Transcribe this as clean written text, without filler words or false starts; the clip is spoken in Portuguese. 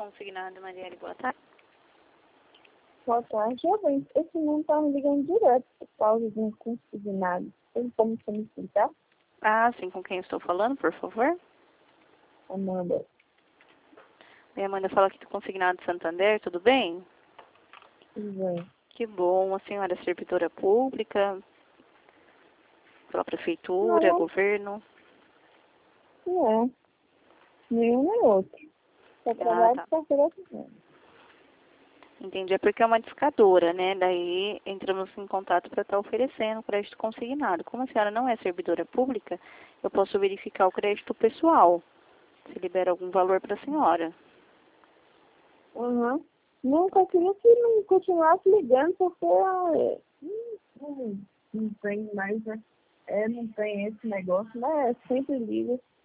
consignado, Marielle, boa tarde. Boa tarde, jovem. Esse número está me ligando direto por causa de um consignado. Tem como você me explicar? Ah, sim, com quem estou falando, por favor? Amanda. Minha Amanda fala aqui do consignado Santander, tudo bem? Tudo bem. Que bom, a senhora é servidora pública, pela prefeitura, Não, governo. não é. Nenhum nem outro. Só trabalho Tá. de carteira assinada. Entendi, é porque é uma discadora, né? Daí entramos em contato para estar oferecendo crédito consignado. Como a senhora não é servidora pública, eu posso verificar o crédito pessoal, se libera algum valor para a senhora. Uhum. Nunca queria que não continuasse ligando, porque não tem mais, né? Não tem esse negócio, né? Sempre liga.